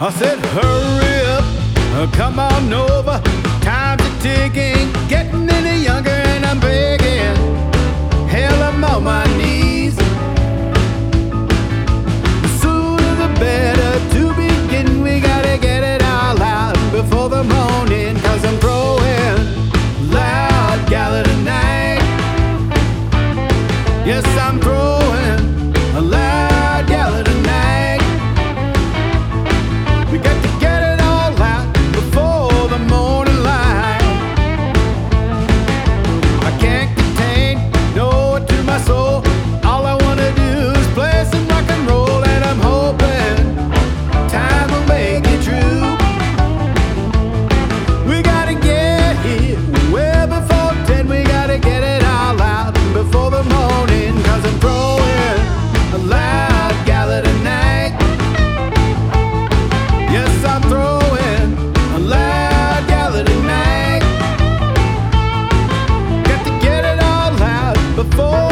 I said, hurry up, come on over. Time's a ticking, getting any younger, and I'm begging. Hell, I'm on my knees. The sooner the better. To begin, we gotta get it all out before the morning. 'Cause I'm throwing loud gala tonight. Yes, I'm throwing a loud gala tonight. We got to get it all out before the morning light. I can't contain, no it to my soul. All I wanna do is play some rock and roll, and I'm hoping time will make it true. We gotta get here well before 10. We gotta get it all out before the morning. 'Cause I'm throwing a loud gala tonight. Yes, I'm throwing a loud gala tonight. Got to get it all out before